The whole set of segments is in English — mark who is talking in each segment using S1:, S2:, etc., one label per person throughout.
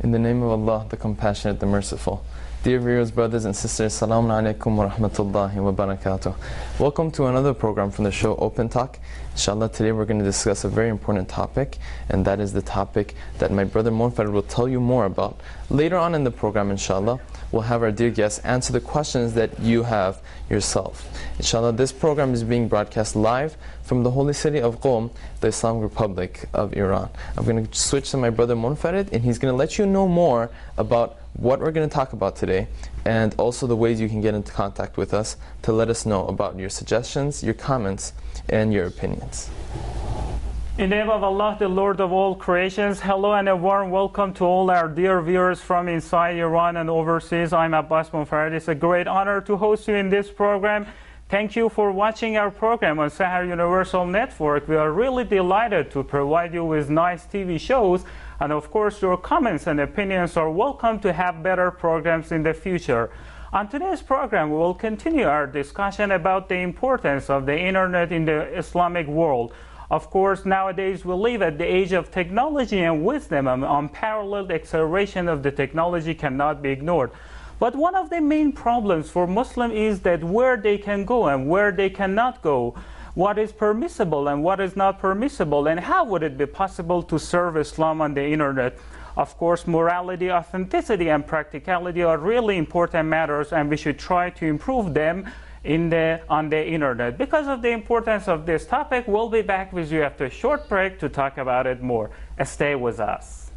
S1: In the name of Allah, the Compassionate, the Merciful. Dear viewers, brothers and sisters, Assalamu alaikum wa rahmatullahi wa barakatuh. Welcome to another program from the show Open Talk. Inshallah, today we're going to discuss a very important topic, and that is the topic that my brother Monfarid will tell you more about. Later on in the program, inshallah, we'll have our dear guests answer the questions that you have yourself. Inshallah, this program is being broadcast live from the holy city of Qom, the Islamic Republic of Iran. I'm going to switch to my brother Monfarid, and he's going to let you know more about what we're going to talk about today, and also the ways you can get into contact with us to let us know about your suggestions, your comments, and your opinions.
S2: In the name of Allah, the Lord of all creations, hello and a warm welcome to all our dear viewers from inside Iran and overseas. I'm Abbas Monfarid. It's a great honor to host you in this program. Thank you for watching our program on Sahar Universal Network. We are really delighted to provide you with nice TV shows. And of course, your comments and opinions are welcome to have better programs in the future. On today's program, we will continue our discussion about the importance of the internet in the Islamic world. Of course, nowadays we live at the age of technology and wisdom, and unparalleled acceleration of the technology cannot be ignored. But one of the main problems for Muslims is that where they can go and where they cannot go, what is permissible and what is not permissible, and how would it be possible to serve Islam on the internet. Of course, morality, authenticity, and practicality are really important matters, and we should try to improve them on the internet. Because of the importance of this topic, we'll be back with you after a short break to talk about it more. Stay with us.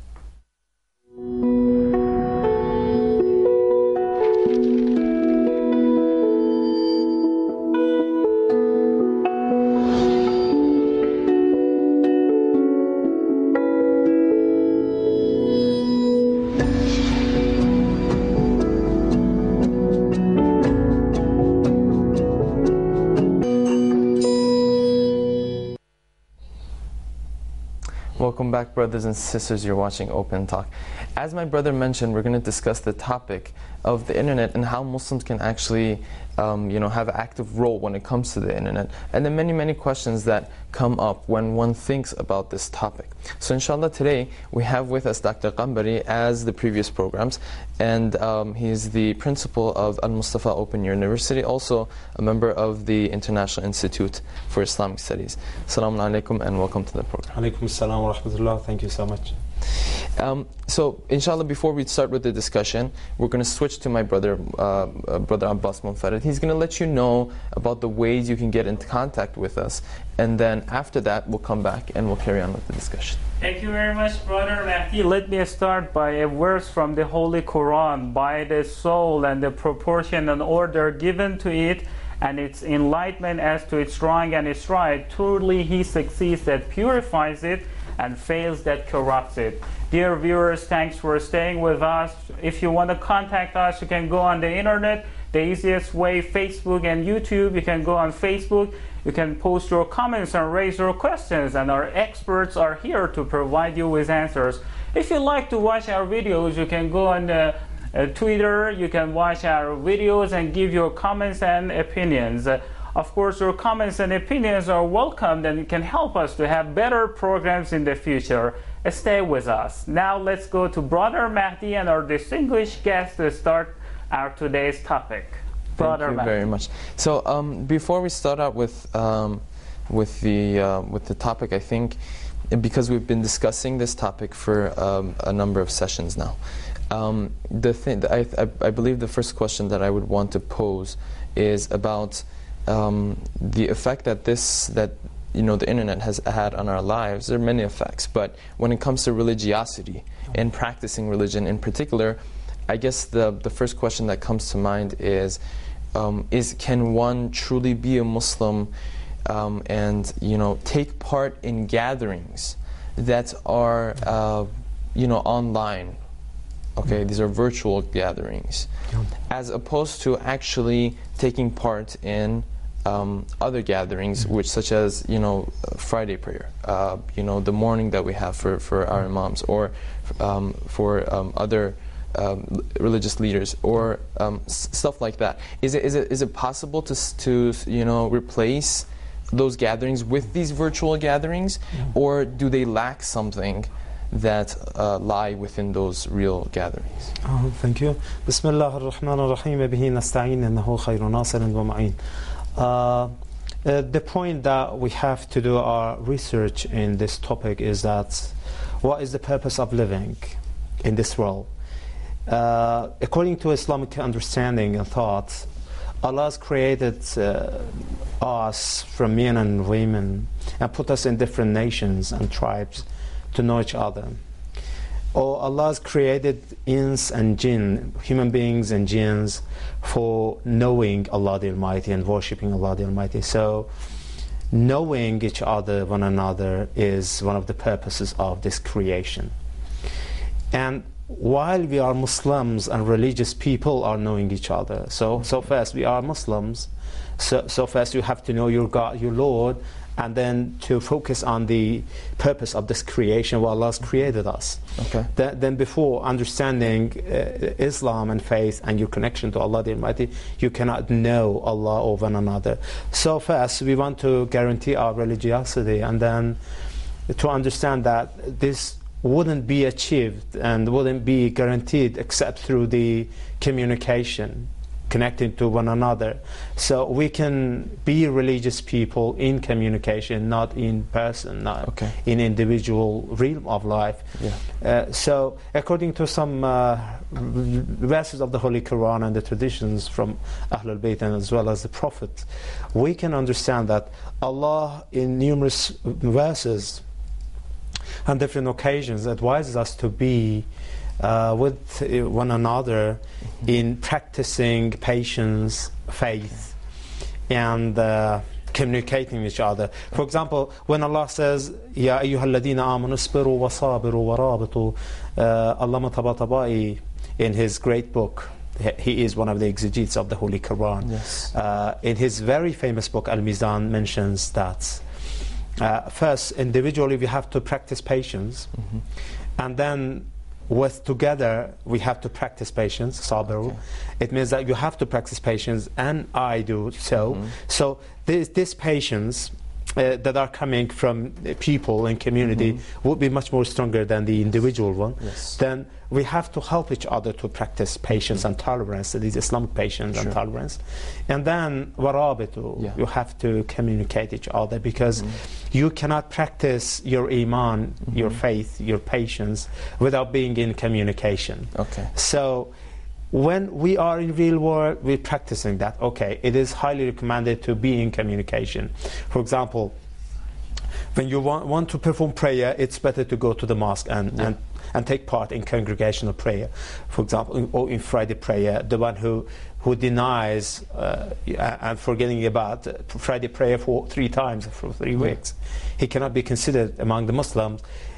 S1: Welcome back, brothers and sisters. You're watching Open Talk. As my brother mentioned, we're going to discuss the topic of the internet and how Muslims can actually have an active role when it comes to the internet, and the many questions that come up when one thinks about this topic. So inshallah, today we have with us Dr. Qambari, as the previous programs, and he's the principal of Al-Mustafa Open University, also a member of the International Institute for Islamic Studies. Assalamu alaikum and welcome to the program.
S3: Alaikum assalam wa rahmatullah. Thank you so much.
S1: So inshallah, before we start with the discussion, we're going to switch to my brother Abbas Monfarid. He's going to let you know about the ways you can get into contact with us, and then after that we'll come back and we'll carry on with the discussion.
S2: Thank you very much, Brother Mahdi. Let me start by a verse from the Holy Quran. By the soul and the proportion and order given to it, and its enlightenment as to its wrong and its right, truly he succeeds that purifies it, and fails that corrupts it. Dear viewers, thanks for staying with us. If you want to contact us, you can go on the internet. The easiest way, Facebook and YouTube. You can go on Facebook. You can post your comments and raise your questions, and our experts are here to provide you with answers. If you like to watch our videos, you can go on Twitter. You can watch our videos and give your comments and opinions. Of course, your comments and opinions are welcomed, and it can help us to have better programs in the future. Stay with us. Now let's go to Brother Mahdi and our distinguished guest to start our today's topic. Brother
S1: Thank you very much. So before we start out with the topic, I think, because we've been discussing this topic for a number of sessions now, I believe the first question that I would want to pose is about the effect that the internet has had on our lives. There are many effects, but when it comes to religiosity and practicing religion in particular, I guess the first question that comes to mind is can one truly be a Muslim and take part in gatherings that are online? Okay, these are virtual gatherings, as opposed to actually taking part in other gatherings, which such as Friday prayer, the morning that we have for our imams, or for other religious leaders, or stuff like that. Is it possible to replace those gatherings with these virtual gatherings, or do they lack something that lie within those real gatherings.
S3: Thank you. Bismillah ar-Rahman ar-Rahim. Bihi nasta'in innahu khayru nasirin wa ma'in. The point that we have to do our research in this topic is that what is the purpose of living in this world? According to Islamic understanding and thought, Allah has created us from men and women and put us in different nations and tribes to know each other. Or Allah has created ins and jinn, human beings and jinns, for knowing Allah the Almighty and worshipping Allah the Almighty. So knowing each other, one another, is one of the purposes of this creation. And while we are Muslims and religious people are knowing each other, so first we are Muslims, so first you have to know your God, your Lord, and then to focus on the purpose of this creation, why Allah has created us.
S1: Okay.
S3: Then before understanding Islam and faith and your connection to Allah the Almighty, you cannot know Allah or one another. So first we want to guarantee our religiosity, and then to understand that this wouldn't be achieved and wouldn't be guaranteed except through the communication, connecting to one another. So we can be religious people in communication, not in person, not in individual realm of life.
S1: Yeah.
S3: So according to some verses of the Holy Quran and the traditions from Ahlul Bayt and as well as the Prophet, we can understand that Allah in numerous verses on different occasions advises us to be with one another in practicing patience, faith, and communicating with each other. For example, when Allah says, Ya ayyuhal ladina amanu isbiru wa sabiru wa rabitu, Allama Tabatabai, in his great book, he is one of the exegetes of the Holy Quran.
S1: Yes.
S3: In his very famous book, Al-Mizan, mentions that first, individually, we have to practice patience, and then together we have to practice patience, sabiru. It means that you have to practice patience, and I do so. So this patience that are coming from people and community would be much more stronger than the individual one.
S1: Yes.
S3: Then we have to help each other to practice patience and tolerance, that is Islamic patience and tolerance. And then warabitu, you have to communicate each other, because you cannot practice your iman, your faith, your patience without being in communication.
S1: Okay.
S3: So when we are in real world, we're practicing that. Okay, it is highly recommended to be in communication. For example, when you want to perform prayer, it's better to go to the mosque and take part in congregational prayer. For example, or in Friday prayer, the one who denies and forgetting about Friday prayer for 3 times for 3 weeks, he cannot be considered among the Muslims.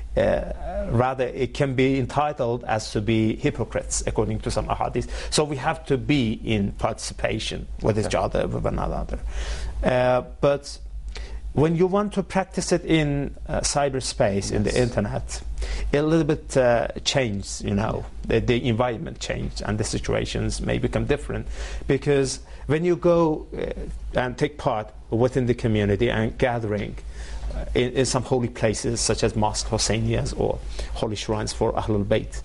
S3: Rather, it can be entitled as to be hypocrites according to some ahadith. So we have to be in participation with each other, with one another. But when you want to practice it in cyberspace, in the internet, a little bit changed, the environment changed and the situations may become different. Because when you go and take part within the community and gathering in some holy places such as mosques, Hussainiyas, or holy shrines for Ahlul Bayt,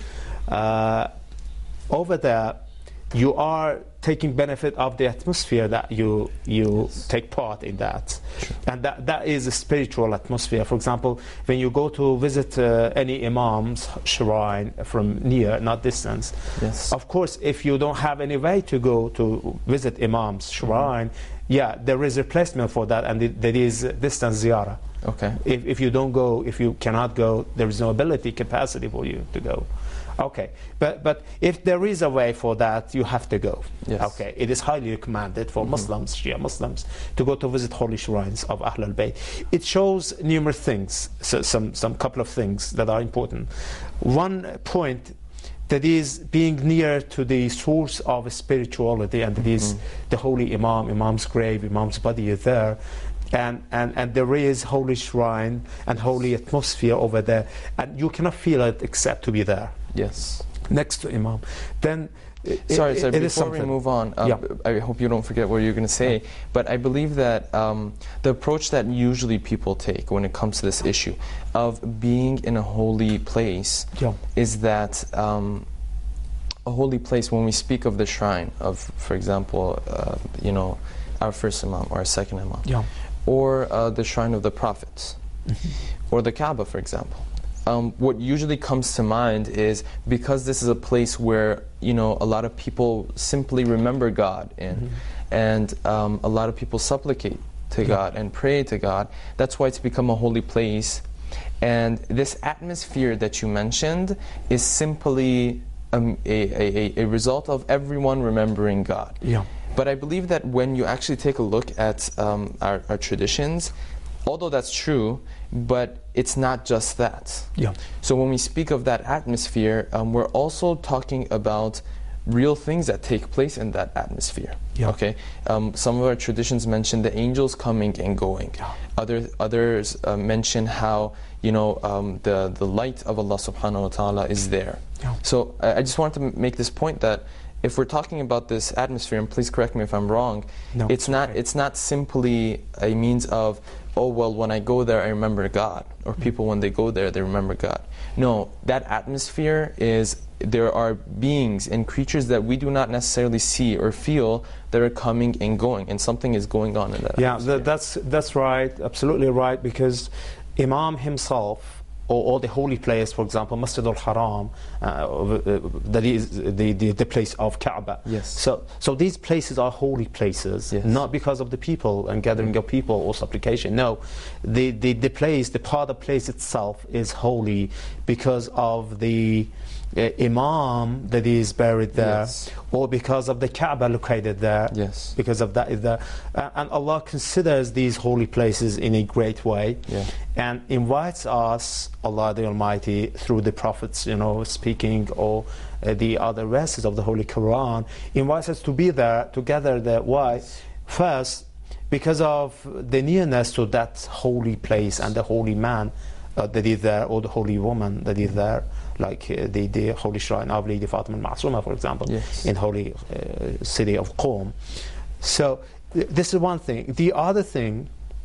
S3: over there you are taking benefit of the atmosphere that you take part in that. And that is a spiritual atmosphere. For example, when you go to visit any imam's shrine from near, not distance, of course, if you don't have any way to go to visit imam's shrine, there is a replacement for that, and there is distance ziyarah.
S1: Okay.
S3: If you don't go, if you cannot go, there is no capacity for you to go. Okay, but if there is a way for that, you have to go.
S1: Yes.
S3: Okay, it is highly recommended for Muslims, Shia Muslims, to go to visit holy shrines of Ahlul Bayt. It shows numerous things, so some couple of things that are important. One point, that is being near to the source of spirituality, and that is the holy Imam's grave, Imam's body is there. And there is holy shrine and holy atmosphere over there, and you cannot feel it except to be there.
S1: Yes.
S3: Next to Imam. Then
S1: Sorry,
S3: it is
S1: before we
S3: something.
S1: move on,
S3: Yeah.
S1: I hope you don't forget what you're going to say, but I believe that the approach that usually people take when it comes to this issue of being in a holy place
S3: Yeah.
S1: is that a holy place, when we speak of the shrine of, for example, our first Imam or our second Imam,
S3: Yeah.
S1: or the shrine of the prophets, or the Kaaba, for example. What usually comes to mind is, because this is a place where a lot of people simply remember God in, and a lot of people supplicate to God and pray to God. That's why it's become a holy place. And this atmosphere that you mentioned is simply a result of everyone remembering God.
S3: Yeah.
S1: But I believe that when you actually take a look at our traditions, although that's true, but it's not just that.
S3: Yeah.
S1: So when we speak of that atmosphere, we're also talking about real things that take place in that atmosphere.
S3: Yeah.
S1: Okay. Some of our traditions mention the angels coming and going.
S3: Yeah.
S1: Others mention how the light of Allah Subhanahu wa Taala is there.
S3: Yeah.
S1: So I just wanted to make this point that if we're talking about this atmosphere, and please correct me if I'm wrong,
S3: No,
S1: it's not simply a means of, oh well, when I go there I remember God, or people when they go there they remember God. No, that atmosphere is, there are beings and creatures that we do not necessarily see or feel that are coming and going, and something is going on in that atmosphere.
S3: That's right, absolutely right, because Imam himself, or the holy place, for example, Masjid al-Haram, that is the place of Kaaba.
S1: Yes.
S3: So these places are holy places,
S1: Yes.
S3: not because of the people and gathering of people or supplication. No, the place, the part of the place itself is holy because of the Imam that is buried there,
S1: Yes.
S3: or because of the Kaaba located there.
S1: Yes.
S3: Because of that is there, and Allah considers these holy places in a great way,
S1: Yeah.
S3: and invites us, Allah the Almighty, through the prophets, speaking, or the other verses of the Holy Quran, invites us to be there, to gather there. Why? First, because of the nearness to that holy place and the holy man that is there, or the holy woman that is there, like the holy shrine of Lady Fatima al-Ma'suma, for example,
S1: Yes.
S3: in holy city of Qom. So this is one thing. The other thing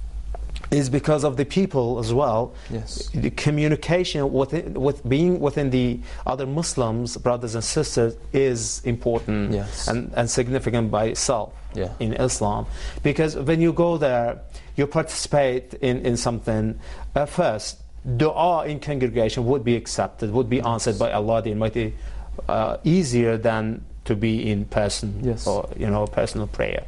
S3: is because of the people as well.
S1: Yes.
S3: The communication with being within the other Muslims, brothers and sisters, is important.
S1: Yes.
S3: and significant by itself.
S1: Yeah.
S3: In Islam, because when you go there, you participate in something. First, dua in congregation would be accepted, would be answered by Allah the Almighty, easier than to be in person.
S1: Yes.
S3: Or personal prayer.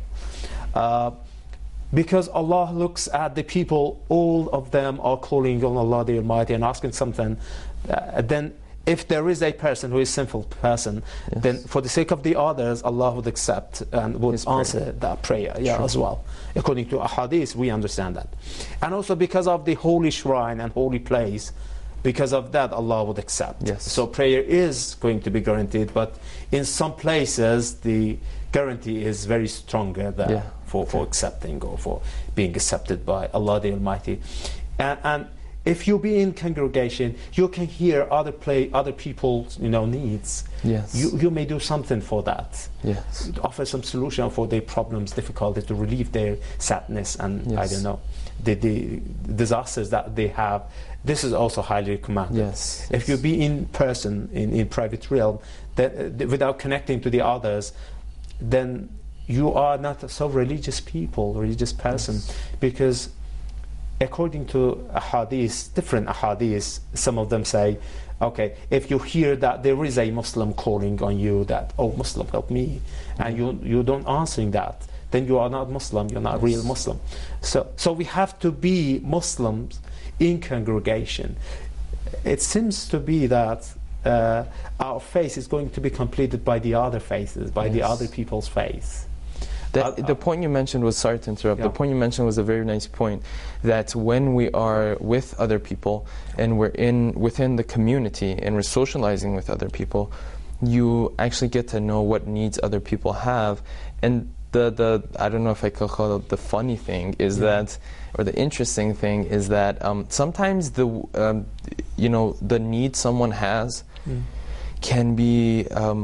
S3: Because Allah looks at the people, all of them are calling on Allah the Almighty and asking something. Then if there is a person who is a sinful person,
S1: Yes.
S3: then for the sake of the others, Allah would accept and would
S1: His prayer.
S3: answer that prayer
S1: True.
S3: as well. According to Ahadith, we understand that. And also because of the holy shrine and holy place, because of that, Allah would accept.
S1: Yes.
S3: So prayer is going to be guaranteed, but in some places, the guarantee is very stronger there.
S1: Yeah.
S3: For accepting, or for being accepted by Allah the Almighty. And if you be in congregation, you can hear other people's needs.
S1: Yes.
S3: You may do something for that.
S1: Yes.
S3: Offer some solution for their problems, difficulties, to relieve their sadness and I
S1: Yes.
S3: don't know, the disasters that they have. This is also highly recommended.
S1: Yes.
S3: If you be in person, in private realm, that without connecting to the others, then you are not a so religious person.
S1: Yes.
S3: Because according to ahadith, different ahadith, some of them say, okay, if you hear that there is a Muslim calling on you, that, oh, Muslim, help me, and you don't answering that, then you are not Muslim, you're not a real Muslim. So we have to be Muslims in congregation. It seems to be that our faith is going to be completed by the other faiths, by the
S1: Yes.
S3: other people's faith.
S1: The point you mentioned was, sorry to interrupt,
S3: Yeah.
S1: the point you mentioned was a very nice point, that when we are with other people and we're within the community and we're socializing with other people, you actually get to know what needs other people have. And the I don't know if I could call it the funny thing is that, or the interesting thing is that sometimes the need someone has can be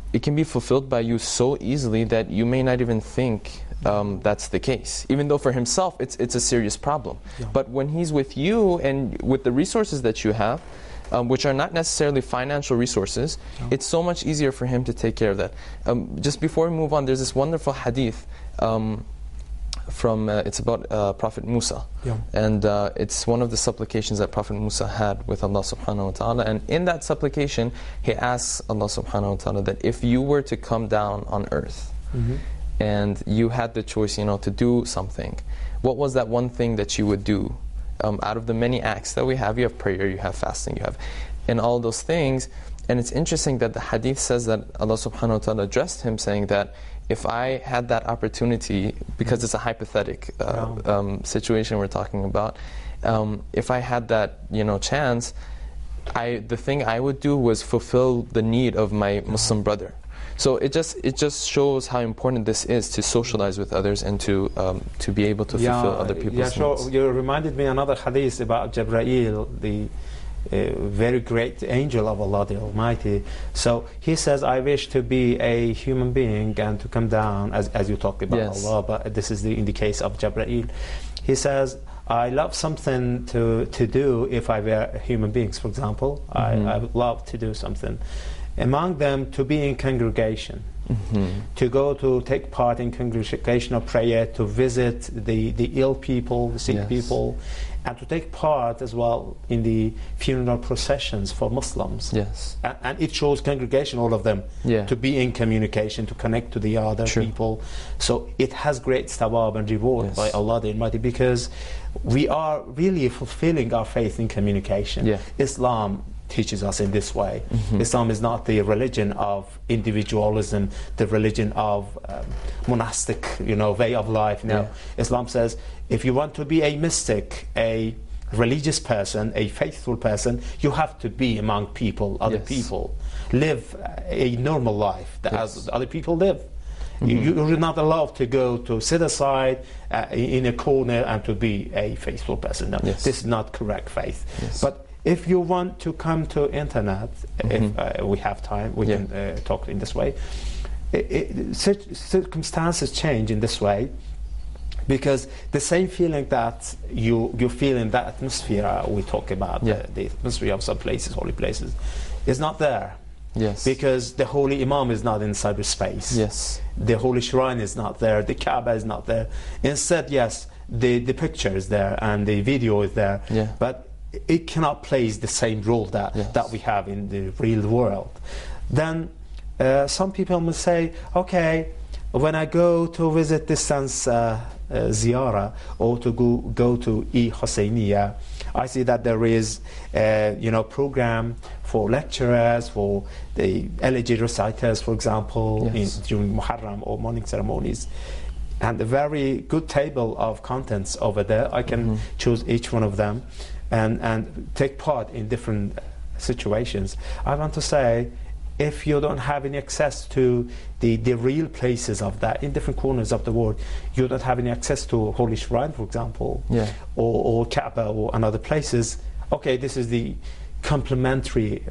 S1: it can be fulfilled by you so easily that you may not even think that's the case. Even though for himself it's a serious problem.
S3: Yeah.
S1: But when he's with you and with the resources that you have, which are not necessarily financial resources, it's so much easier for him to take care of that. Just before we move on, there's this wonderful hadith it's about Prophet Musa.
S3: Yeah.
S1: And it's one of the supplications that Prophet Musa had with Allah subhanahu wa ta'ala. And in that supplication, he asks Allah subhanahu wa ta'ala that if you were to come down on earth, and you had the choice, to do something, what was that one thing that you would do? Out of the many acts that we have, you have prayer, you have fasting, you have, and all those things. And it's interesting that the hadith says that Allah subhanahu wa ta'ala addressed him saying that if I had that opportunity, because it's a hypothetical situation we're talking about, if I had that chance, the thing I would do was fulfill the need of my Muslim brother. So it just shows how important this is to socialize with others and to be able to fulfill other people's needs.
S3: You reminded me another hadith about Jibreel, the very great angel of Allah the Almighty. So he says, I wish to be a human being and to come down, as you talked about Allah, but this is in the case of Jibreel. He says, I love something to do if I were human beings, for example. I would love to do something. Among them, to be in congregation, to go to take part in congregational prayer, to visit the ill people, the sick people, and to take part as well in the funeral processions for Muslims.
S1: Yes.
S3: And it shows congregation, all of them, to be in communication, to connect to the other people. So it has great thawab and reward by Allah the Almighty, because we are really fulfilling our faith in communication. Islam teaches us in this way. Islam is not the religion of individualism, the religion of monastic, way of life. No, Islam says if you want to be a mystic, a religious person, a faithful person, you have to be among people, other people, live a normal life as other people live. You're not allowed to go to sit aside in a corner and to be a faithful person. No, this is not correct faith. But if you want to come to internet, if we have time, we can talk in this way. Circumstances change in this way, because the same feeling that you feel in that atmosphere we talk about, the atmosphere of some places, holy places, is not there. Because the holy Imam is not in cyberspace. The holy shrine is not there. The Kaaba is not there. Instead, the picture is there and the video is there. But it cannot play the same role that we have in the real world. Then some people will say, okay, when I go to visit distance ziyara or to go to Husseiniya, I see that there is program for lecturers, for the elegy reciters, for example, during Muharram or morning ceremonies, and a very good table of contents over there. I can choose each one of them and take part in different situations. I want to say, if you don't have any access to the real places of that in different corners of the world, you don't have any access to Holy Shrine, for example, or Kaaba or other places, okay, this is the complementary,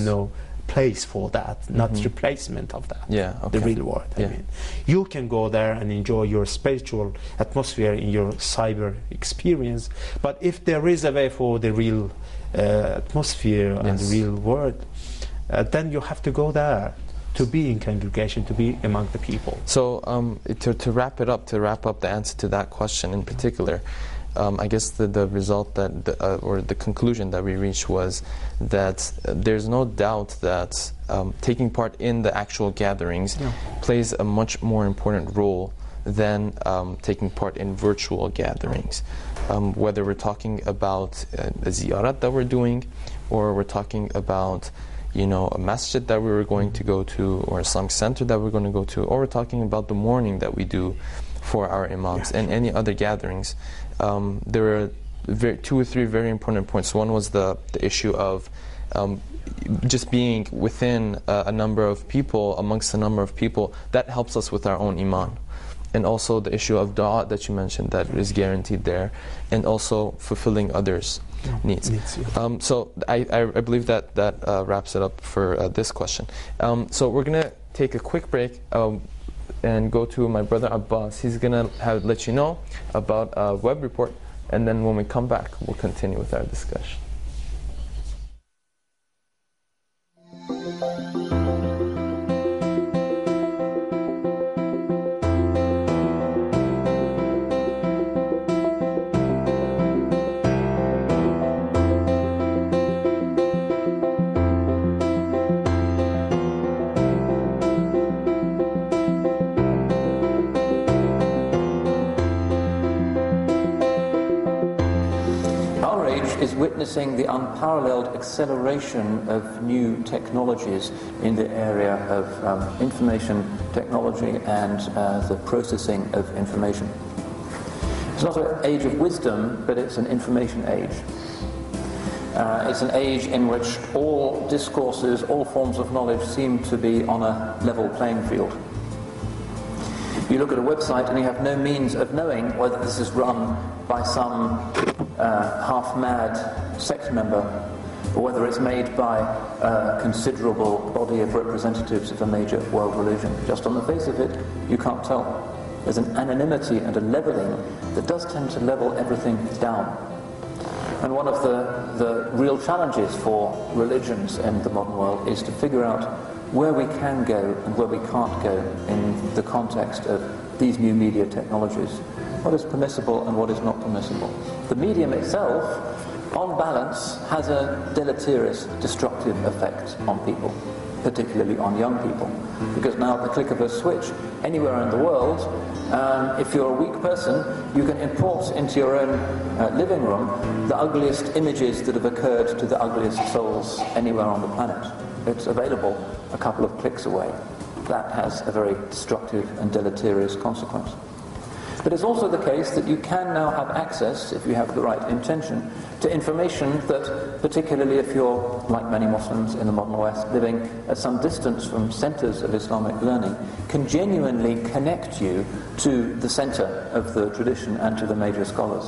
S3: place for that, not replacement of that, the real world. I mean, you can go there and enjoy your spiritual atmosphere in your cyber experience, but if there is a way for the real atmosphere and the real world, then you have to go there to be in congregation, to be among the people.
S1: So to wrap up the answer to that question in particular, I guess the result or the conclusion that we reached was that there's no doubt that taking part in the actual gatherings plays a much more important role than taking part in virtual gatherings. Whether we're talking about a ziyarat that we're doing, or we're talking about a masjid that we were going to go to, or a Islamic center that we're going to go to, or we're talking about the mourning that we do for our imams and any other gatherings. There are two or three very important points. One was the issue of just being within a number of people, amongst a number of people, that helps us with our own iman. And also the issue of dua that you mentioned, that is guaranteed there, and also fulfilling others' needs. So I believe that wraps it up for this question. So we're going to take a quick break and go to my brother Abbas. He's going to let you know about a web report, and then when we come back, we'll continue with our discussion.
S4: Witnessing the unparalleled acceleration of new technologies in the area of information technology and the processing of information. It's not an age of wisdom, but it's an information age. It's an age in which all discourses, all forms of knowledge seem to be on a level playing field. You look at a website and you have no means of knowing whether this is run by some half-mad sect member, or whether it's made by a considerable body of representatives of a major world religion. Just on the face of it, you can't tell. There's an anonymity and a leveling that does tend to level everything down. And one of the real challenges for religions in the modern world is to figure out where we can go and where we can't go in the context of these new media technologies. What is permissible and what is not permissible. The medium itself, on balance, has a deleterious, destructive effect on people, particularly on young people. Because now at the click of a switch, anywhere in the world, if you're a weak person, you can import into your own living room the ugliest images that have occurred to the ugliest souls anywhere on the planet. It's available a couple of clicks away. That has a very destructive and deleterious consequence. But it's also the case that you can now have access, if you have the right intention, to information that, particularly if you're, like many Muslims in the modern West, living at some distance from centers of Islamic learning, can genuinely connect you to the center of the tradition and to the major scholars.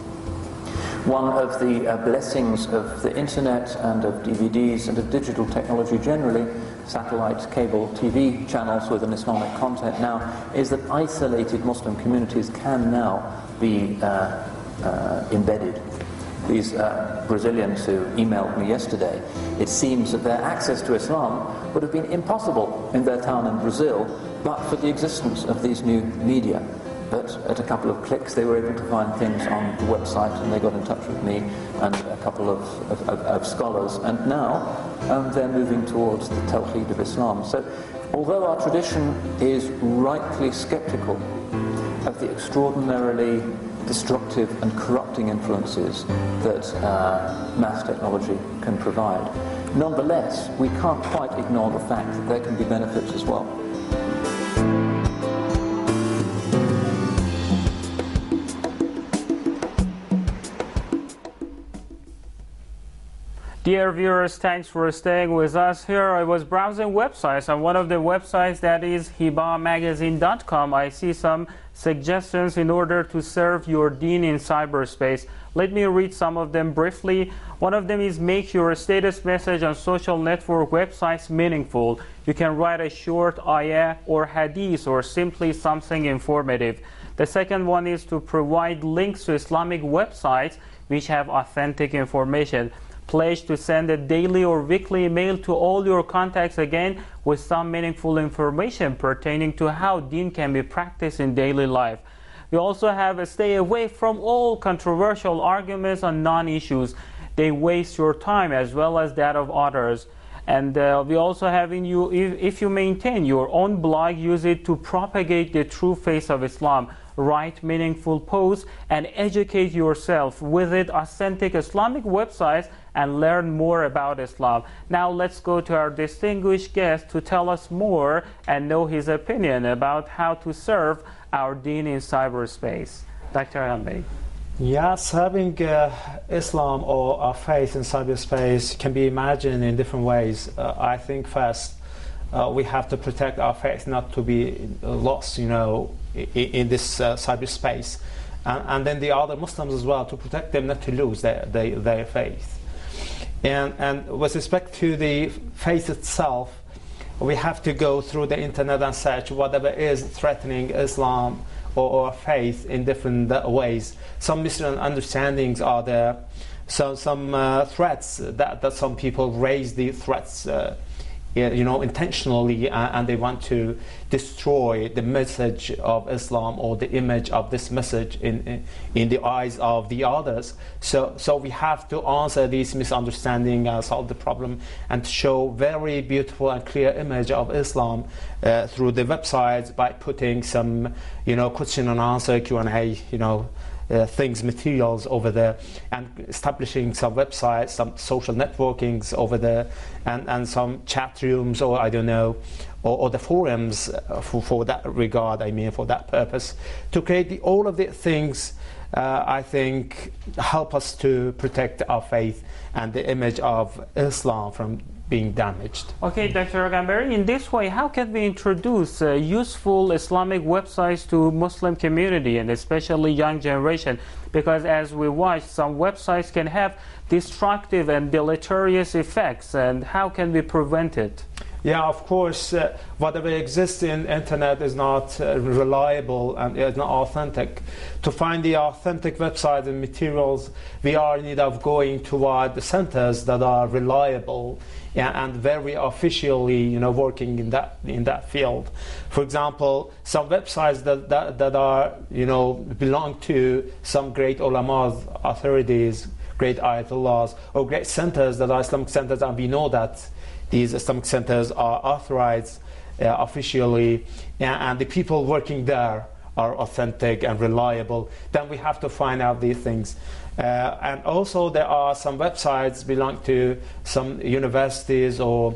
S4: One of the blessings of the internet and of DVDs and of digital technology generally, satellite, cable, TV channels with an Islamic content now, is that isolated Muslim communities can now be embedded. These Brazilians who emailed me yesterday, it seems that their access to Islam would have been impossible in their town in Brazil but for the existence of these new media. But at a couple of clicks they were able to find things on the website, and they got in touch with me and a couple of scholars, and now they're moving towards the Tawheed of Islam. So although our tradition is rightly skeptical of the extraordinarily destructive and corrupting influences that mass technology can provide, nonetheless we can't quite ignore the fact that there can be benefits as well.
S2: Dear viewers, thanks for staying with us here. I was browsing websites, and one of the websites, that is hibamagazine.com, I see some suggestions in order to serve your deen in cyberspace. Let me read some of them briefly. One of them is make your status message on social network websites meaningful. You can write a short ayah or hadith or simply something informative. The second one is to provide links to Islamic websites which have authentic information. Pledge to send a daily or weekly email to all your contacts, again with some meaningful information pertaining to how deen can be practiced in daily life. We also have a stay away from all controversial arguments on non-issues. They waste your time as well as that of others. And we also have in you, if you maintain your own blog, use it to propagate the true faith of Islam. Write meaningful posts and educate yourself. Visit authentic Islamic websites and learn more about Islam. Now let's go to our distinguished guest to tell us more and know his opinion about how to serve our deen in cyberspace. Dr. Hanbali.
S3: Yeah, serving Islam or our faith in cyberspace can be imagined in different ways. I think first we have to protect our faith not to be lost, in this cyberspace, and then the other Muslims as well, to protect them not to lose their faith. And with respect to the faith itself, we have to go through the internet and search whatever is threatening Islam or faith in different ways. Some misunderstandings are there. So some threats that some people raise the threats intentionally, and they want to destroy the message of Islam or the image of this message in the eyes of the others. So we have to answer these misunderstandings and solve the problem and show very beautiful and clear image of Islam through the websites by putting some question and answer, Q&A, things, materials over there, and establishing some websites, some social networkings over there, and some chat rooms, or I don't know, or the forums for that regard, for that purpose, to create all of the things, I think, help us to protect our faith and the image of Islam from being damaged.
S2: Okay, Dr. Agamberi, in this way, how can we introduce useful Islamic websites to Muslim community and especially young generation? Because as we watch, some websites can have destructive and deleterious effects, and how can we prevent it?
S3: Yeah, of course, whatever exists in internet is not reliable and is not authentic. To find the authentic websites and materials, we are in need of going toward the centers that are reliable and very officially, working in that field. For example, some websites that are, belong to some great ulamas, authorities, great ayatollahs, or great centers that are Islamic centers, and we know that these Islamic centers are authorized officially, and the people working there are authentic and reliable. Then we have to find out these things. And also there are some websites belong to some universities or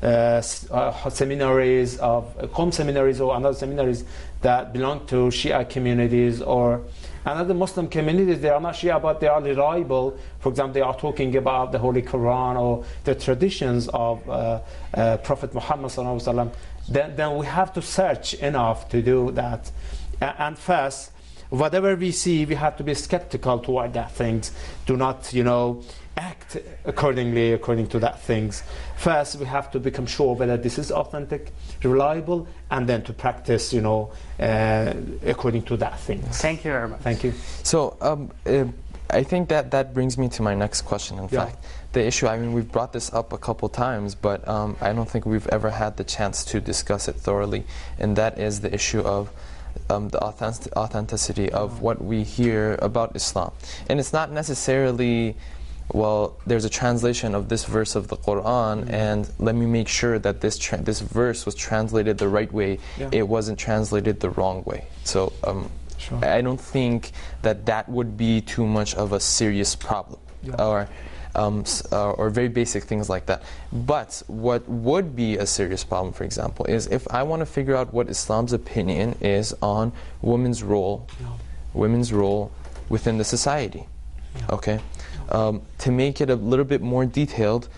S3: seminaries of Qom seminaries or another seminaries that belong to Shia communities or another Muslim communities. They are not Shia, but they are reliable. For example, they are talking about the Holy Quran or the traditions of Prophet Muhammad sallallahu alaihi wasallam. Then we have to search enough to do that. And first, whatever we see, we have to be skeptical toward that things. Do not, act according to that things. First, we have to become sure whether this is authentic, reliable, and then to practice, according to that things.
S2: Thank you very much.
S3: Thank you.
S1: So, I think that brings me to my next question. In fact, the issue, we've brought this up a couple times, but I don't think we've ever had the chance to discuss it thoroughly, and that is the issue of the authenticity of what we hear about Islam. And it's not necessarily, there's a translation of this verse of the Quran, and let me make sure that this verse was translated the right way. It wasn't translated the wrong way. So
S3: Sure.
S1: I don't think that would be too much of a serious problem, or very basic things like that. But what would be a serious problem, for example, is if I want to figure out what Islam's opinion is on women's role within the society. Okay, to make it a little bit more detailed,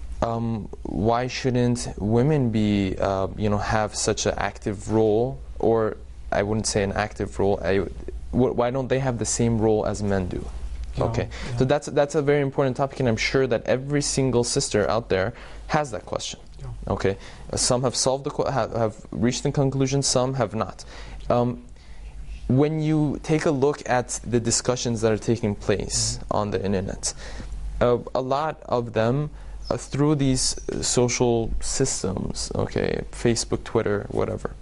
S1: why shouldn't women be, have such an active role, or I wouldn't say an active role. Why don't they have the same role as men do? Okay, so that's a very important topic, and I'm sure that every single sister out there has that question. Okay, some have solved have reached the conclusion, some have not. When you take a look at the discussions that are taking place on the internet, a lot of them through these social systems, okay, Facebook, Twitter, whatever.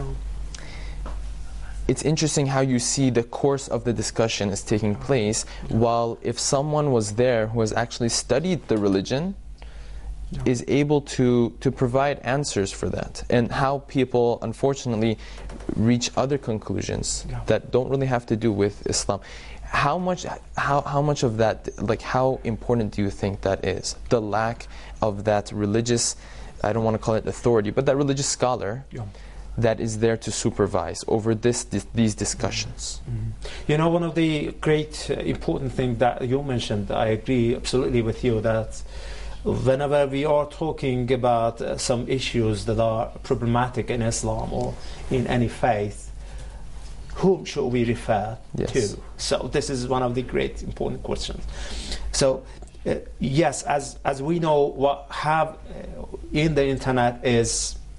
S1: It's interesting how you see the course of the discussion is taking place, while if someone was there who has actually studied the religion, is able to provide answers for that, and how people unfortunately reach other conclusions that don't really have to do with Islam. How much of that, how important do you think that is? The lack of that religious, I don't want to call it authority, but that religious scholar that is there to supervise over these discussions.
S3: One of the great important things that you mentioned, I agree absolutely with you, that whenever we are talking about some issues that are problematic in Islam or in any faith, whom should we refer to? So this is one of the great important questions. So yes, as we know, what have in the internet is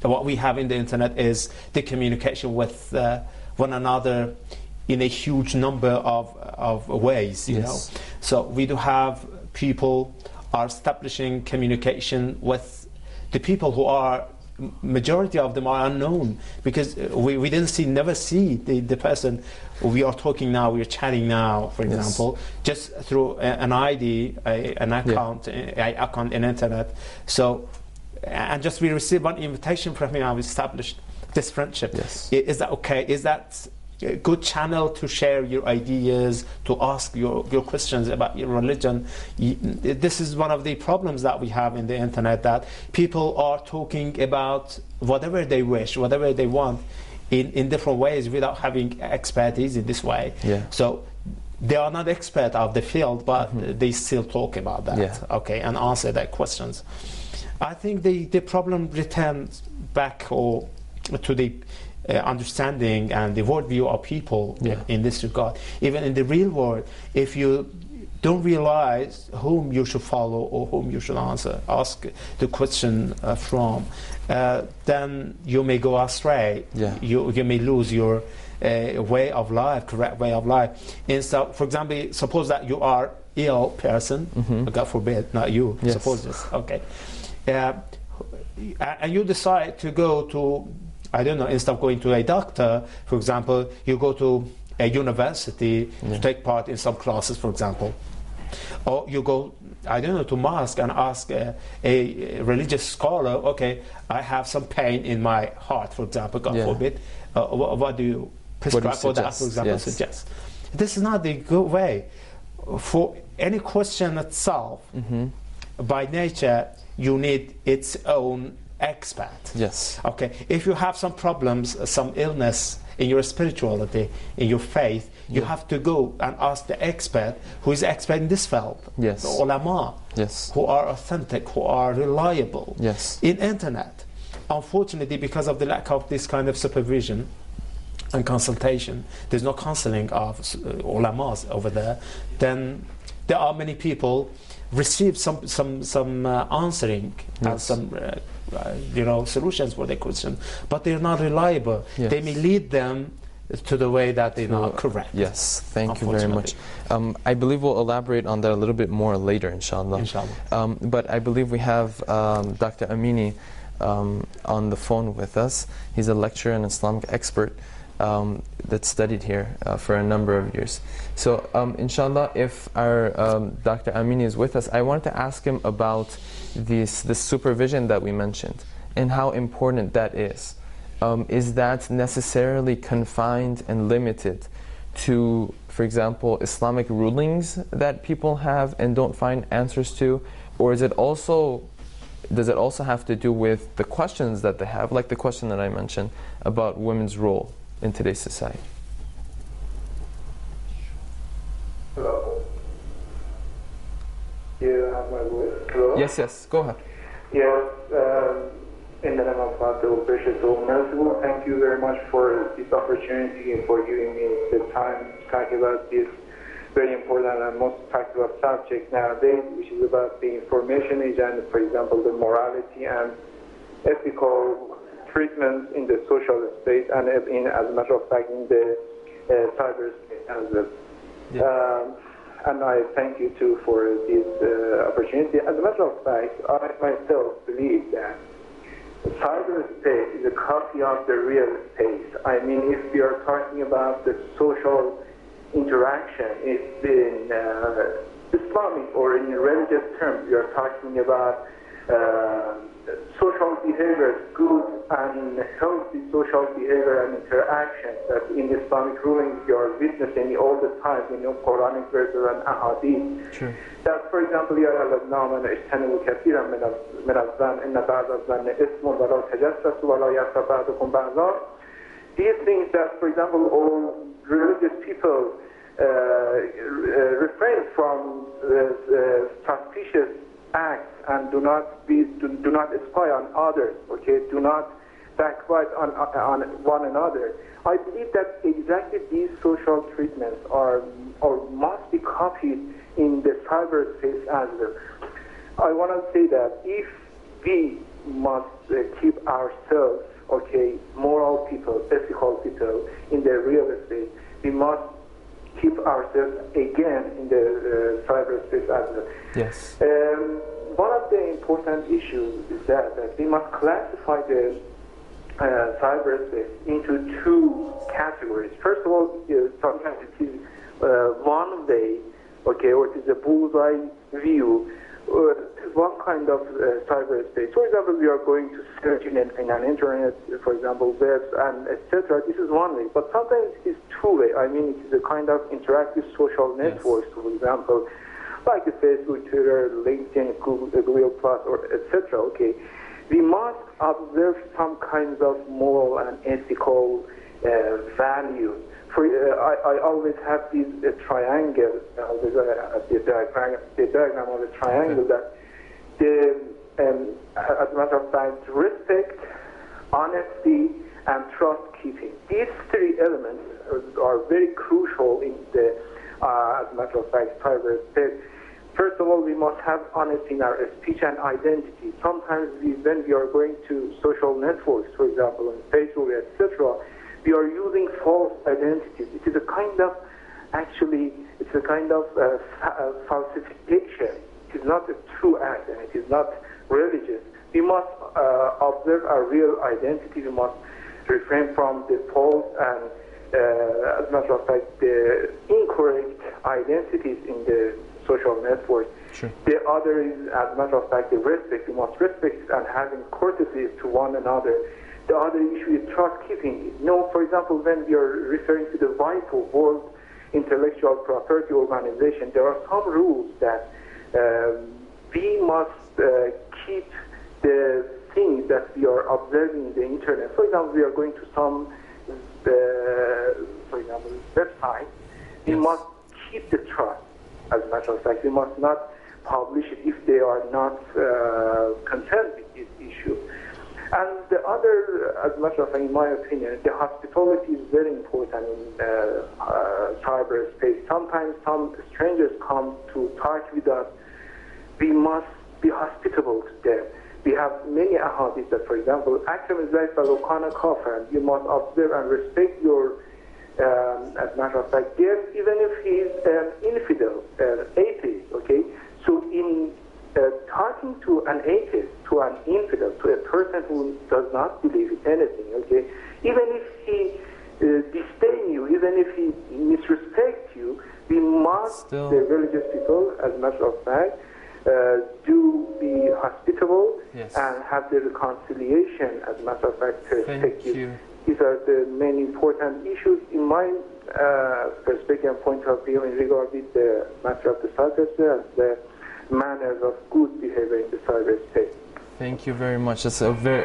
S3: what we have in the internet is the communication with one another in a huge number of ways, you know. So we do have people are establishing communication with the people who are, majority of them are unknown, because we never see the person we are talking now, we are chatting now, for example, just through an ID, an account, account in internet. So, and just we received one invitation from him, I've established this friendship. Is that okay? Is that a good channel to share your ideas, to ask your questions about your religion? This is one of the problems that we have in the internet, that people are talking about whatever they wish, whatever they want, in different ways without having expertise in this way. So they are not expert of the field, but they still talk about that, okay, and answer their questions. I think the problem returns back to the understanding and the worldview of people in this regard. Even in the real world, if you don't realize whom you should follow or whom you should ask the question from, then you may go astray. You may lose your way of life, correct way of life. And so, for example, suppose that you are ill person, God forbid, not you, suppose this, okay. And you decide to go to, I don't know, instead of going to a doctor, for example, you go to a university to take part in some classes, for example. Or you go, I don't know, to mosque and ask a religious scholar, okay, I have some pain in my heart, for example, God forbid. What do you prescribe for that, for example, suggest? This is not the good way. For any question itself, by nature, you need its own expert. Okay. If you have some problems, some illness in your spirituality, in your faith, you have to go and ask the expert who is expert in this field. The ulama, who are authentic, who are reliable. In internet, unfortunately, because of the lack of this kind of supervision and consultation, there's no counseling of ulamas over there. Then there are many people receive some answering and some solutions for their question, but they're not reliable. They may lead them to the way that they're not correct.
S1: Thank you very much. I believe we'll elaborate on that a little bit more later, inshallah. But I believe we have Dr. Amini on the phone with us. He's a lecturer and Islamic expert that studied here for a number of years. So inshallah, if our Dr. Amini is with us, I wanted to ask him about this supervision that we mentioned and how important that is. Is that necessarily confined and limited to, for example, Islamic rulings that people have and don't find answers to? Or is it also, does it also have to do with the questions that they have, like the question that I mentioned about women's role in today's society?
S5: Hello. You have my voice? Hello?
S1: Yes, go ahead.
S5: Yes, in the name of God, the gracious, the merciful, thank you very much for this opportunity and for giving me the time to talk about this very important and most talked about subject nowadays, which is about the information age and, for example, the morality and ethical treatments in the social space and, as a matter of fact, in the cyberspace as well. And I thank you too for this opportunity. As a matter of fact, I myself believe that cyberspace is a copy of the real space. I mean, if we are talking about the social interaction, if in Islamic or in religious terms, we are talking about social behavior, good and healthy social behavior and interaction that in Islamic rulings you are witnessing all the time in your Quranic verses and ahadith. That, for example, يا أيها الذين آمنوا اجتنبوا كثيرا من الظن إن بعض الظن إثم ولا تجسسوا ولا يغتب بعضكم بعضا. These things that, for example, all religious people refrain from suspicious acts and do not spy on others, okay? Do not backbite on one another. I believe that exactly these social treatments are or must be copied in the cyberspace as well. I want to say that if we must keep ourselves, okay, moral people, ethical people in the real estate. We must keep ourselves again in the cyberspace as well.
S1: Yes.
S5: One of the important issues is that we must classify the cyberspace into two categories. First of all, sometimes it is one way, okay, or it is a bullseye view, one kind of cyberspace. For example, we are going to search in an internet, for example, webs and etc. This is one way, but sometimes it is two-way. I mean, it is a kind of interactive social networks, for example, like the Facebook, Twitter, LinkedIn, Google Plus, or etc. Okay, we must observe some kinds of moral and ethical values. I always have this triangle, the diagram of a triangle that, as a matter of fact, respect, honesty, and trust-keeping. These three elements are very crucial in the, as a matter of fact, cyberspace. First of all, we must have honesty in our speech and identity. Sometimes when we are going to social networks, for example, on Facebook, etc., we are using false identities. It is a kind of, actually, it's a kind of falsification. It is not a true act, and it is not religious. We must observe our real identity. We must refrain from the false and, as a matter of fact, the incorrect identities in the social network.
S1: Sure.
S5: The other is, as a matter of fact, the respect. We must respect and having courtesy to one another. The other issue is trust-keeping. For example, when we are referring to the WIPO, World Intellectual Property Organization, there are some rules that we must keep the things that we are observing in the internet. For example, we are going to some, for example, website. We must keep the trust. As a matter of fact, we must not publish it if they are not content with this issue. And the other, as a matter of fact, in my opinion, the hospitality is very important in cyberspace. Sometimes some strangers come to talk with us. We must be hospitable to them. We have many ahadith that, for example, Akram Zayf al-Kana Kafir, you must observe and respect your, as a matter of fact, guest, even if he is an infidel, atheist, okay? So in talking to an atheist, to an infidel, to a person who does not believe in anything, okay, even if he disdain you, even if he misrespects you, we must, the religious people, as a matter of fact, do be hospitable and have the reconciliation, as a matter of fact, perspective. These are the main important issues in my perspective and point of view in regard with the matter of the cyberspace and the manners of good behavior in the cyberspace.
S1: Thank you very much. Those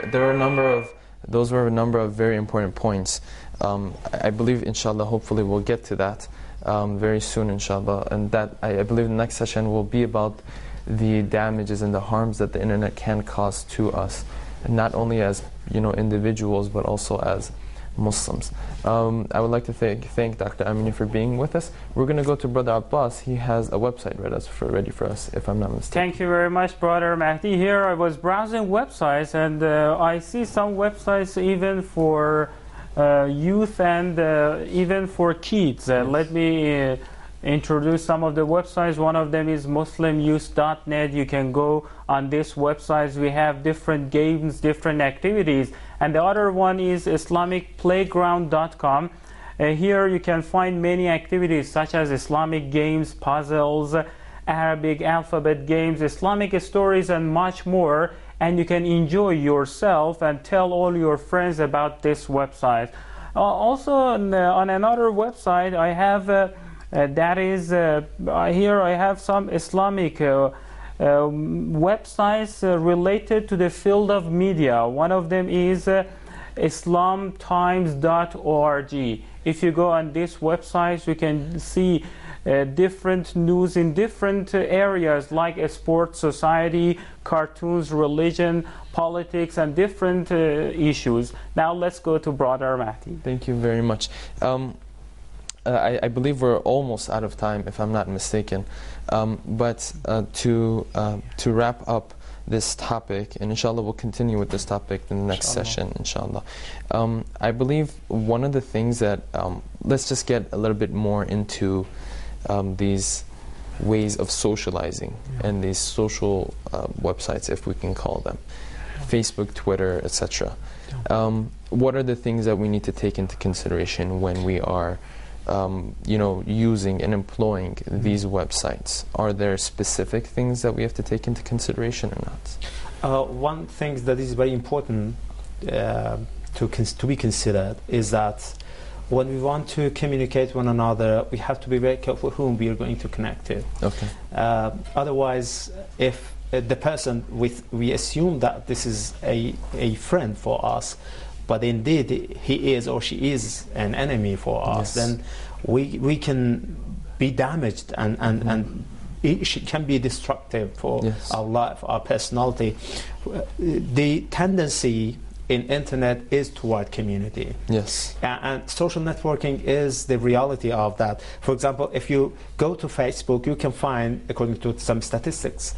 S1: were a number of very important points. I believe, inshallah, hopefully we'll get to that very soon, inshallah. And that, I believe the next session will be about the damages and the harms that the internet can cause to us, and not only as individuals, but also as Muslims. I would like to thank Dr. Amini for being with us. We're going to go to Brother Abbas. He has a website ready for us, if I'm not mistaken.
S2: Thank you very much, Brother Mahdi. Here I was browsing websites, and I see some websites even for youth and even for kids. Let me introduce some of the websites. One of them is muslimyouth.net. You can go on this website. We have different games, different activities. And the other one is islamicplayground.com. Here you can find many activities such as Islamic games, puzzles, Arabic alphabet games, Islamic stories, and much more. And you can enjoy yourself and tell all your friends about this website. Also on another website I have that is here I have some Islamic websites related to the field of media. One of them is islamtimes.org. If you go on this website, you can see different news in different areas like sports, society, cartoons, religion, politics, and different issues. Now let's go to Brother Mahdi.
S1: Thank you very much. I believe we're almost out of time, if I'm not mistaken. But to wrap up this topic, and inshallah we'll continue with this topic in the next session, inshallah. I believe one of the things that, let's just get a little bit more into these ways of socializing and these social websites, if we can call them, Facebook, Twitter, etc. What are the things that we need to take into consideration when we are using and employing these websites? Are there specific things that we have to take into consideration or not?
S3: One thing that is very important to be considered is that when we want to communicate with one another, we have to be very careful whom we are going to connect to.
S1: Okay.
S3: Otherwise, if the person we assume that this is a friend for us, but indeed he is or she is an enemy for us, then we can be damaged and it can be destructive for our life, our personality. The tendency in internet is toward community.
S1: Yes.
S3: And social networking is the reality of that. For example, if you go to Facebook, you can find, according to some statistics,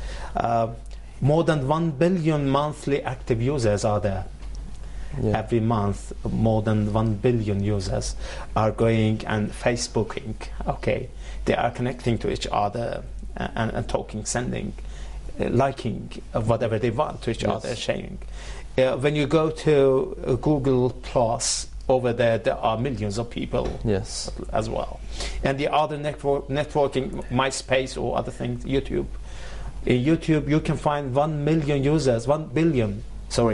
S3: more than 1 billion monthly active users are there. Yeah. Every month, more than 1 billion users are going and Facebooking. Okay, they are connecting to each other and talking, sending, liking whatever they want to each other, sharing. When you go to Google Plus, over there are millions of people as well. And the other networking, MySpace or other things, YouTube. In YouTube, you can find 1 million users, 1 billion,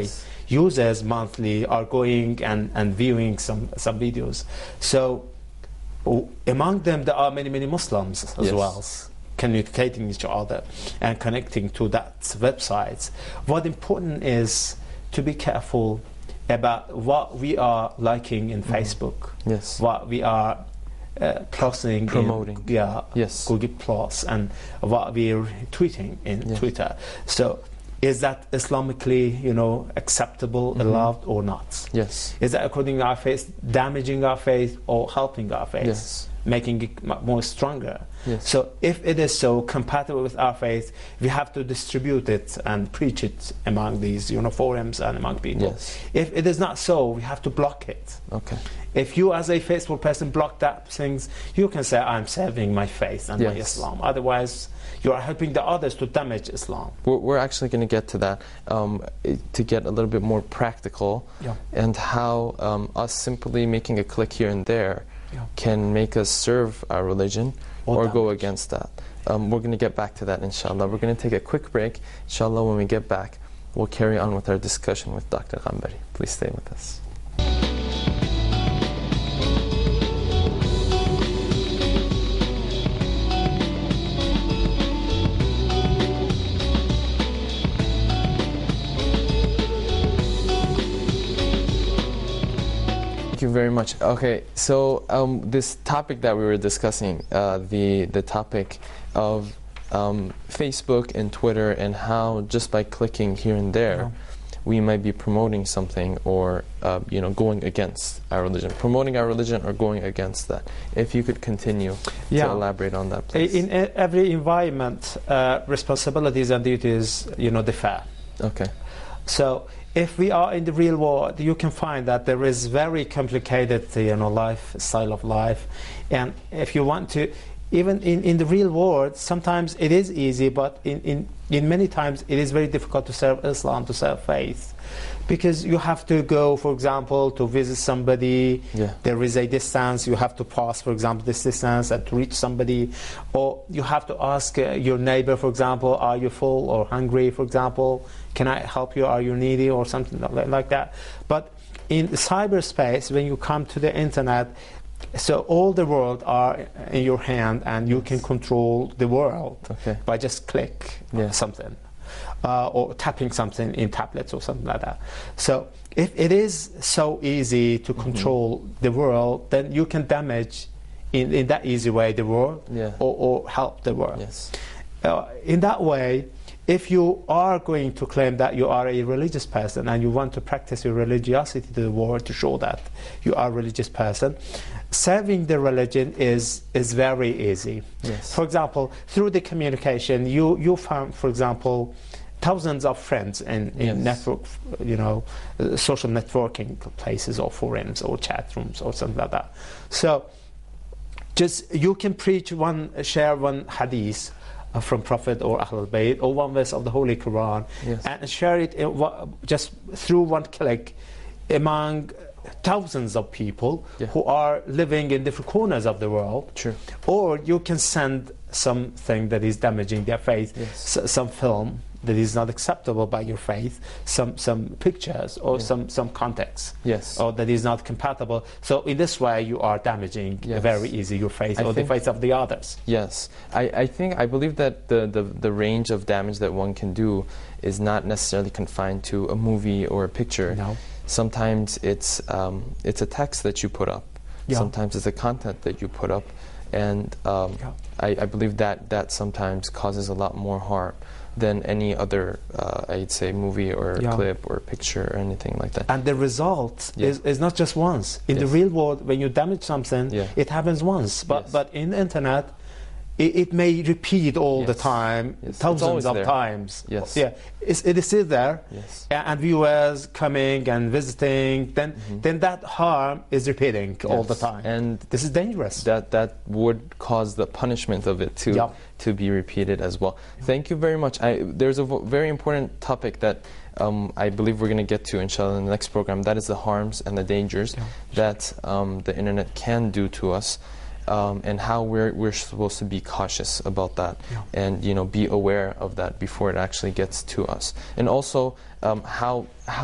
S3: users monthly are going and viewing some videos. So among them, there are many Muslims as well, communicating with each other and connecting to that websites. What important is to be careful about what we are liking in Facebook, what we are posting,
S1: promoting,
S3: Google Plus, and what we are tweeting in Twitter. So, is that Islamically, acceptable, allowed or not?
S1: Yes.
S3: Is that according to our faith, damaging our faith or helping our faith?
S1: Yes.
S3: Making it more stronger.
S1: Yes.
S3: So if it is so compatible with our faith, we have to distribute it and preach it among these forums and among people.
S1: Yes.
S3: If it is not so, we have to block it.
S1: Okay.
S3: If you as a faithful person block that things, you can say, I'm serving my faith and my Islam. Otherwise, you are helping the others to damage Islam.
S1: We're actually going to get to that, to get a little bit more practical, and how us simply making a click here and there can make us serve our religion or go against that. We're going to get back to that, inshallah. We're going to take a quick break. Inshallah, when we get back, we'll carry on with our discussion with Dr. Ghambari. Please stay with us. Thank you very much. Okay, so this topic that we were discussing, the topic of Facebook and Twitter, and how just by clicking here and there, we might be promoting something or going against our religion, promoting our religion or going against that. If you could continue to elaborate on that, please.
S3: In every environment, responsibilities and duties, differ.
S1: Okay.
S3: So if we are in the real world, you can find that there is very complicated, style of life, and if you want to, even in the real world, sometimes it is easy, but in many times it is very difficult to serve Islam, to serve faith, because you have to go, for example, to visit somebody. There is a distance, you have to pass, for example, this distance and to reach somebody, or you have to ask your neighbor, for example, are you full or hungry, for example, can I help you, are you needy, or something like that. But in cyberspace, when you come to the internet, so all the world are in your hand, and you can control the world by just click something or tapping something in tablets or something like that. So if it is so easy to control the world, then you can damage in that easy way the world or help the world. In that way, if you are going to claim that you are a religious person and you want to practice your religiosity to the world to show that you are a religious person, serving the religion is very easy. For example, through the communication, you found, for example, thousands of friends in
S1: Yes.
S3: network, social networking places or forums or chat rooms or something like that. So just you can share one hadith from Prophet or Ahlul Bayt or one verse of the Holy Quran,
S1: Yes.
S3: and share it just through one click among thousands of people
S1: Yeah.
S3: who are living in different corners of the world.
S1: True.
S3: Or you can send something that is damaging their faith,
S1: Yes.
S3: some film that is not acceptable by your faith, some pictures or
S1: Yeah.
S3: some context,
S1: Yes.
S3: or that is not compatible. So in this way you are damaging
S1: Yes.
S3: very easy your faith
S1: I
S3: or the
S1: think-
S3: faith of the others.
S1: Yes, I believe that the range of damage that one can do is not necessarily confined to a movie or a picture.
S3: No.
S1: Sometimes it's a text that you put up.
S3: Yeah.
S1: Sometimes it's a content that you put up, and I believe that sometimes causes a lot more harm than any other, I'd say, movie or
S3: Yeah.
S1: clip or picture or anything like that.
S3: And the result
S1: Yeah.
S3: is not just once. In the
S1: Yes.
S3: real world, when you damage something,
S1: Yeah.
S3: it happens once.
S1: Yes.
S3: But in the internet, it may repeat all the
S1: Yes.
S3: time,
S1: Yes. It's
S3: thousands
S1: always
S3: of
S1: there.
S3: times.
S1: Yes.
S3: Yeah, it is still there.
S1: Yes.
S3: And viewers coming and visiting, then that harm is repeating all the
S1: Yes.
S3: time.
S1: And
S3: this is dangerous.
S1: that would cause the punishment of it to be repeated as well. Thank you very much. There's a very important topic that I believe we're going to get to, inshallah, in the next program. That is the harms and the dangers that the internet can do to us, and how we're supposed to be cautious about that, and be aware of that before it actually gets to us. And also how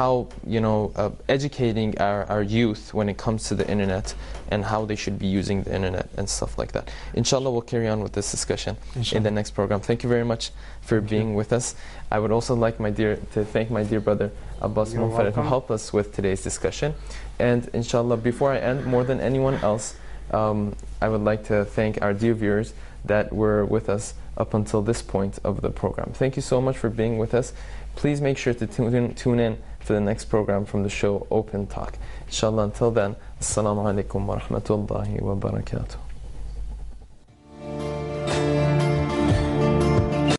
S1: educating our youth when it comes to the internet and how they should be using the internet and stuff like that. Inshallah, we'll carry on with this discussion in the next program. Thank you very much for being with us. I would also like to thank my dear brother Abbas Monfared, who helped us with today's discussion. And inshallah, before I end, more than anyone else, I would like to thank our dear viewers that were with us up until this point of the program. Thank you so much for being with us. Please make sure to tune in for the next program from the show Open Talk. Inshallah, until then, Assalamu alaikum wa rahmatullahi wa barakatuh.